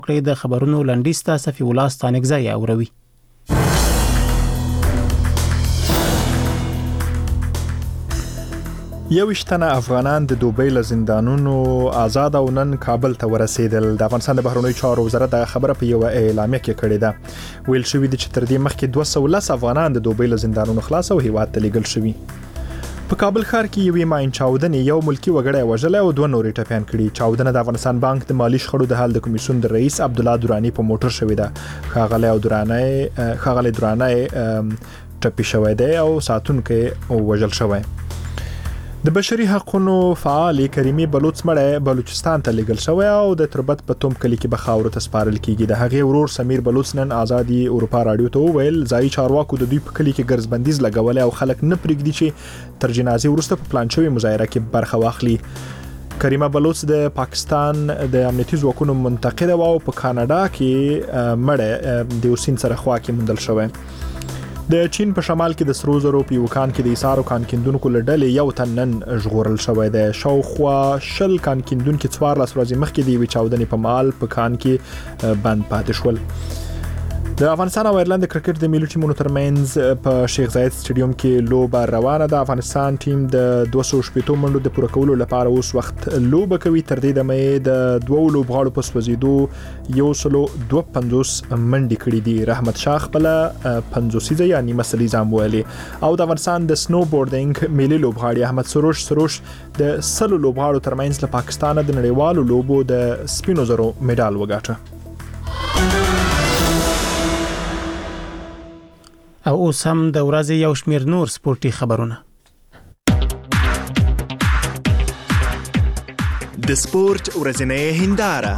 کړی د خبرونو لنډیز ته صفی الله ستانکزی اوروي. یوشتنه افغانان د دوبۍ له زندانونو آزاد او نن کابل ته ورسېدل. د افغانستان د بهرنیو چارو وزارت د خبره په یو اعلامیه کې کړې ده. ویل شوی دی چې تر دې مخکې 210 افغانان د دوبۍ له زندانونو خلاص او هیواد ته لیږل شوي. په کابل ښار کې یوې ماین چاودنې یو ملکی وګړی وژلی او 2 نورې ټپیان کړي. چاودنه د افغانستان بانک د مالی شخړو د حل د کمیسیون د رئیس عبدالله درانی په موټر شوې ده. ښاغلی درانی ټپي شوی دی او ساتونکی وژل شوی. د بشري حقوقو فعال کریمي بلوچ مړی بلوچستان ته لیږل شوی او د تربت په توم کلی کې به خاورو ته سپارل کیږي. د هغې ورور سمیر بلوچ نن آزادي اروپا رادیو ته وویل ځایي چارواکو د دوی په کلی کې ګرځبندیز لګولې او خلک نه پرېږدي چې تر جنازې وروسته په پلان شوې مظاهره کې برخه واخلي. کریمه بلوچ د پاکستان د امنیتي ځواکونو منتقده و او په کاناډا کې مړی د اوسین سره خوا کې موندل شوی. د چین په شمال کې د سرو زرو په یو کان کې د ایثارو کان کیندونکو له ډلې یو تن نن ژغورل شوی دی. شاوخوا 10 کان کیندونکو 14 ورځې مخکې د یوې چاودنې په مال په کان کې بند پاتې شول. د افغانستان او ایرلند د کرکټ د ملي ټیمونو ترمنځ په شیخ زاید سټیډیوم کې لوبه روانه ده. افغانستان ټیم د 260 منډو د پوره کولو لپاره اوس وخت لوبه کوي. تر دې دمه د 2 لوبغاړو په سوځیدو 152 منډې کړې دي. رحمت شاه خپل 50 یا نیمه سلیزام ویلي او د افغانستان د سنو بورډینګ ملي لوبغاړي احمد سروش د 100 لوبغاړو ترمنځ له پاکستان د نړیوالو لوبو د سپینو زرو میډال وګاټه. او اوس هم د ورځې یو شمیر نور سپورتي خبرونه. د سپورت ورځنۍ هنداره.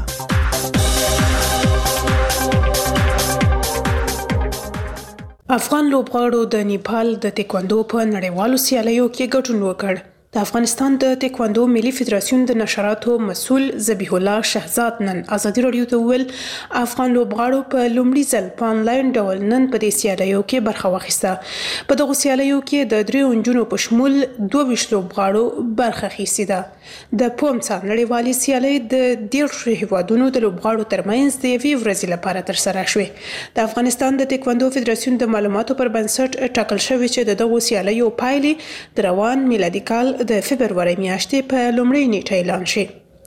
افغان لوبغاړو د نیپال د تکواندو په نړیوالو سیالیو کې ګډون وکړ. د افغانستان د تکواندو ملي فدراسیون د نشراتو مسؤل ذبیح الله شهزاد نن ازادي رادیو ته ویل افغان لوبغاړو په لومړي ځل په انلاین ډول نن په دې سیالیو کې برخه واخیسته. په دغه سیالیو کې د 3 نجونو په شمول 22 لوبغاړو برخه اخیستې ده. د پومسا نړیوالې سیالۍ د 10 هیوادونو د لوبغاړو ترمنځ د یوې ورځې لپاره ترسره شوې. د افغانستان د تکواندو فدراسیون د معلوماتو پر بنسټ ټاکل شوی چې دغه سیالیو پایلې د روان میلادي کال د فبروري میاشتې په لومړۍ نیټه اعلان شي.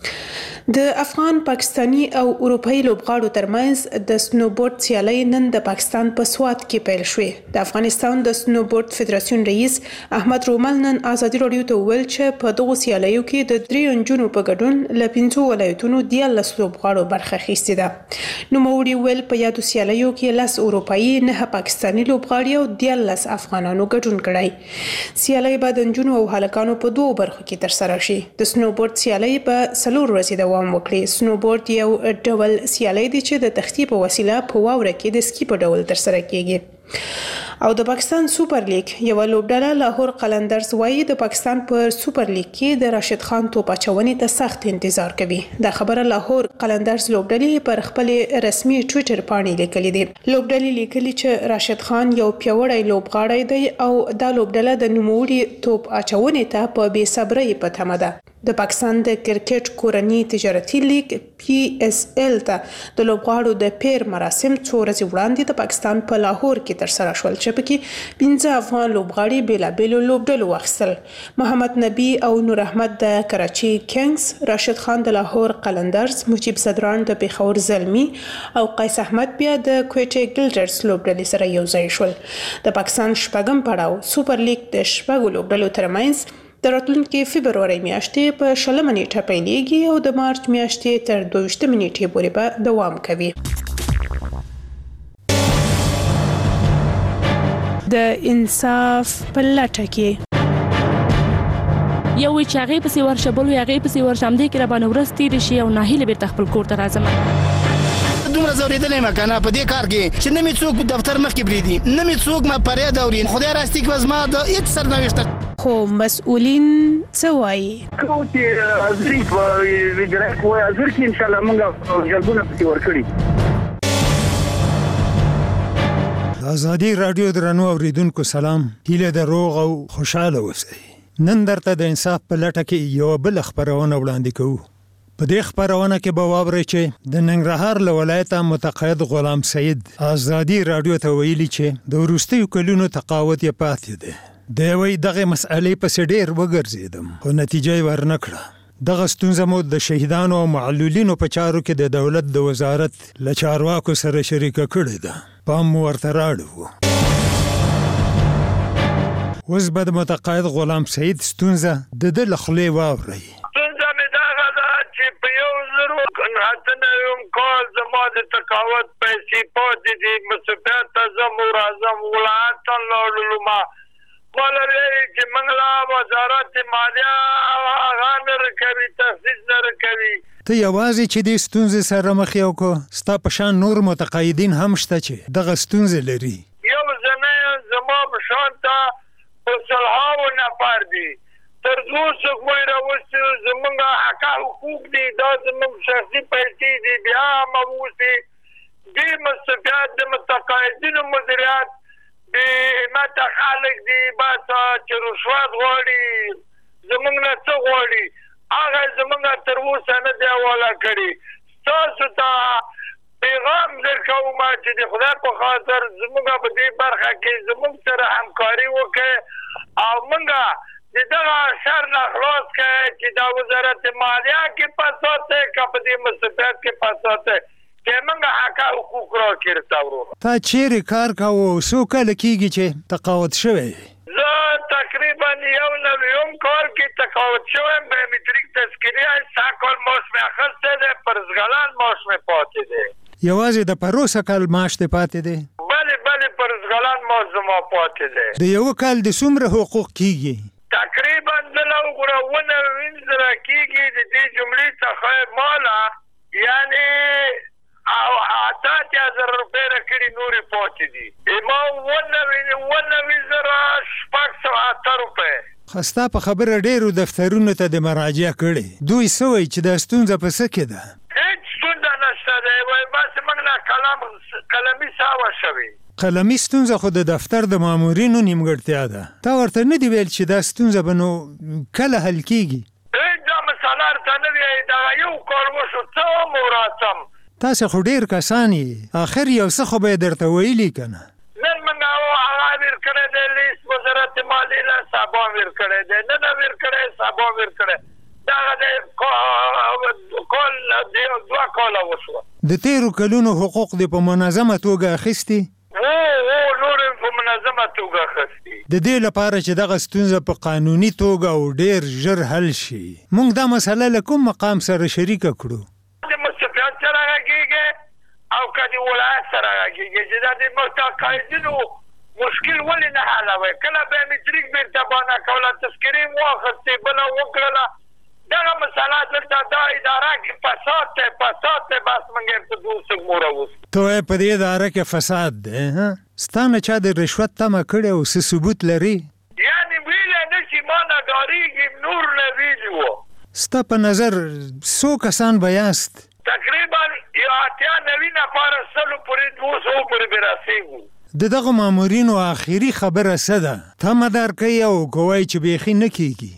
د افغان پاکستانی او اروپایي لوبغاړو ترمنځ د سنوبورډ سیالۍ نن د پاکستان په سوات کې پیل شوې. د افغانستان د سنوبورډ فدراسیون رئیس احمد رومل نن ازادي رادیو ته ویل چې په دغه سیالیو کې د 3 نجونو په ګډون له 15 ولایتونو 13 لوبغاړو برخه اخیستې ده. نوموړي ویل په یادو سیالیو کې 10 اروپایي 9 پاکستانی لوبغاړي او 13 افغانانو ګډون کړی. سیالۍ به د نجونو او هلکانو په 2 برخو کې ترسره شي. د سنوبورډ سیالۍ په 4 ورځې دوام وکړي. سنوبورډ یو ډول سیالۍ دی چې د تختې په وسیله په واوره کې د سکی په ډول ترسره کیږي. او د پاکستان سوپر لیګ یو لوبډله لاهور قلندرز وايي د پاکستان په سوپر لیګ کې د راشد خان توپ اچونې ته سخت انتظار کوي. دا خبره لاهور قلندرز لوبډلې پر خپل رسمي ټوئیټر باندې لیکلې ده. لوبډلې لیکلي چې راشد خان یو پیاوړی لوبغاړی دی او دا لوبډله د نوموړي توپ اچونې ته په بې صبرۍ په تمه ده. د پاکستان د کرکټ کورنی تجارتي لیګ PSL ته د لوبغاړو د پیر مراسم 2 ورځې وړاندې د پاکستان په لاهور کې ترسره شول چې پکې 15 افغان لوبغاړي بیلابیلو لوبډلو واخیستل. محمد نبی او نور احمد د کراچي کینګز، راشد خان د لاهور قلندرز، مجيب صدران د پیښور زلمی او قیس احمد بیا د کوټې ګلډرز لوبډلې سره یو ځای شول. د پاکستان شپږم پړاو سوپر لیګ د شپږو لوبډلو ترمنځ د راتلونکي فبروري میاشتې په 20 نیټه پیلېږي او د مارچ میاشتې تر 22 نیټې پورې به دوام کوي. د انصاف په لټه کې یو چې هغه پسې ورشه بل هغه پسې ورشم دې کې را باندې ورځ تیر شي او ناهیله بیرته خپل کور ته راځم. دومره زوریدلې مکنه په دې کار کې چې نه می څوک دفتر مخ کې بریدي، نه می څوک ما پرې دورین خدای راستي کې وزما د هیڅ سرنوشت. خو مسؤلین څه وایي؟ کوم چې ازري په ویډرک وای ازر کې ان شاء الله موږ جلبونه پکې ورکړي. آزادي رادیو درنو اوریدونکو سلام. هیله د روغ او خوشاله اوسئ. نن درته د انصاف په لټه کې یو بل خبرونه وړاندې کوو. په دې خبرونه کې به واورئ چې د ننګرهار له ولایته متقاعد غلام سید آزادي رادیو ته ویلي چې د وروستیو کلونو تقاعد یې پاتې دی. دی وایي دغه مسئلې پسې ډېر وګرځېدم خو نتیجه یې ورنه کړه. دغه ستونزه مو د شهیدانو او معلولینو په چارو کې د دولت د وزارت له چارواکو سره شریکه کړې ده. پام مو ورته راړو. اوس به د متقاعد غلام سید ستونزه د ده له خولې واورئ. کال زما د تقاعد پیسې پاتې دي. مسافر ته ځم او راځم ولایت ته لاړلو. ما ویلې چې موږ له وزارت مالیه هغه نه راکوي، تخصیص نه راکوي. ته یوازې چې دې ستونزې سره مخ یو کو، ستا په شان نور متقاعدین هم شته چې دغه ستونزې لري. یو ځنه زما په شان ته په سلهاوو نفر دي. تر 200 کوی راوستي زمونږ حقا حقوق دي، دا زمونږ شخصي پیسې دي. بیا هم اوسي دې مستفیات د متقاعدینو مدیریت بې همته خلک دي بس چې رشوت غواړي، زمونږ نه څه غواړي هغه زمونږ تر اوسه نه دی حواله کړي. ستاسو ته پیغام درکوم چې د خدای په خاطر زمونږ په دې برخه کې زمونږ سره همکاري وکړي او موږ دغه شر نه خلاص کړي چې دا وزارت مالیه کې فساد دی که په دې مستفیات کې فساد دی چې موږ حقا حقوق راکړي. تا چیرې کار کوو او څو کله کېږي چې تقاعد شوی؟ زه تقریبا 1 کال کې تقاعد شویم. بایومتریک تذکیره سږ کال معاش مې اخیستی دی، پر زغلان معاش مې پاتې دی. یوازې د پروسه کال معاش دې پاتې دی؟ بلې پر زغلان معاش زما پاتې دی. د یو کال د څومره حقوق کېږي؟ تقریبا دله وګوره 19 کېږي. د دې جملې څخه ماله یعنی 80,000 روپۍ راکړي، نورې پاتې دي. ما 19,608 روپۍ. ستا په خبره ډېرو دفترونو ته د مراجعه کړې. دوی څه وایي چې دا ستونزه په څه کې ده؟ هېڅ ستونزه نشته دی. وایي بس موږ نه قلمي ساوه شوي. قلمي ستونزه خو د دفتر د مامورینو نیمګړتیا ده. تا ورته نه دی ویل چې دا ستونزه به نو کله حل کېږي؟ دا مسله ورته نه وایي. دغه یو کال وشو څه هم وراتم. تاسې خو ډېر کسان یې، آخر یو څه خو به یې درته ویلي که نه؟ نن موږ هغه ویر کړی دی لیست وزارت مالیې له سبا ویر کړی دی، نن ویر کړی سبا ویر کړی. دغه د کال 2 کاله وشوه. د تېرو کلونو حقوق دې په منظمه توګه اخیستي؟ نور په منظمه توګه اخیستي. د دې لپاره چې دغه ستونزه په قانوني توګه او ډېر ژر حل شي، موږ دا مسله له کوم مقام سره شریکه کړو؟ د مستفیات سره غږېږي او که د ولایت سره غږېږي چې دا د متقاعدینو مشکل ولې نه حلوي. کله بایومتریک بېرته بانه کوله، تذکرې مو اخیستې، بله وکړله. دغه مسله دلته دا اداره کې فساد دی، فساد دی. بس موږ ورته 200 مو راوستو. ته وایې په دې اداره کې فساد دی؟ ستا نه چا د رشوت تمه کړې او څه ثبوت لري؟ یعنې ویلی نه شي، ما نه ډارېږي، نور نه ویلي وو. ستا په نظر څو کسان به یاست؟ تقریبا 80-90 نفره 100 پورې 200 پورې به رسېږو. د دغه مامورینو آخري خبره څه ده؟ تمه درکوي او که وایي چې بیخي نه کېږي؟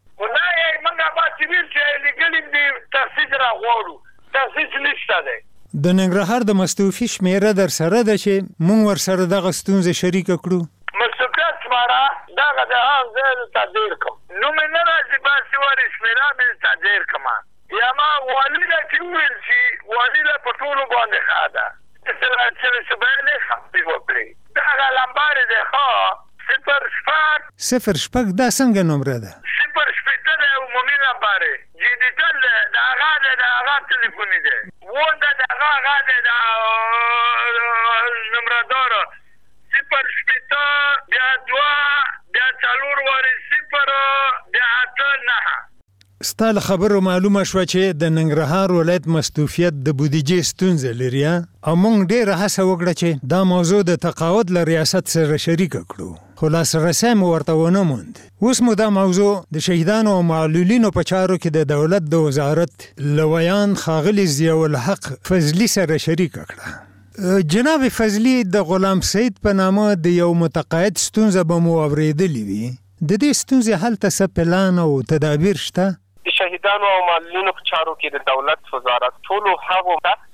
تخصیص را غواړو، تخصیص نشته دی. د ننګرهار د مستوفي شمیره در سره ده چې موږ ورسره دغه ستونزې شریکه کړو؟ مستوفیت شماره دغه د هغه ځای ته ډېر کړم. نو مې نه راځي باسي ورې شمېره مې ته ډېر کړم. یا ما والي له چې وویل شي، والي له په ټولو باندې ښه ده. چې سبیلې خبرې وکړي. دغه لمبارې دی ښه 0-6 دا څنګه نمره ده؟ 0-6 د عمومي لمبارې ډیجیټل دی. د هغه تلیفوني دی. د هغه دی د نمردار 0-6 بیا 2 بیا 4 وارې 0 بیا 8-9. ستا له خبرو معلومه شوه چې د ننګرهار ولایت مستوفیت د بودیجې ستونزه لري او موږ ډېره هڅه وکړه چې دا موضوع د تقاعد له ریاست سره شریکه کړو، خو لاسرسی مو ورته ونه موند. اوس مو دا موضوع د شهیدانو او معلولینو په چارو کې د دولت د وزارت له ویان ښاغلي ضیاءالحق فضلي سره شریکه کړه. جناب فضلي، د غلام سید په نامه د یو متقاعد ستونزه به مو اورېدلې وي. د دې ستونزې حل ته څه پلان او تدابیر شته؟ د شهیدانو او معلولینو په چارو کې د دولت وزارت ټولو هغو ته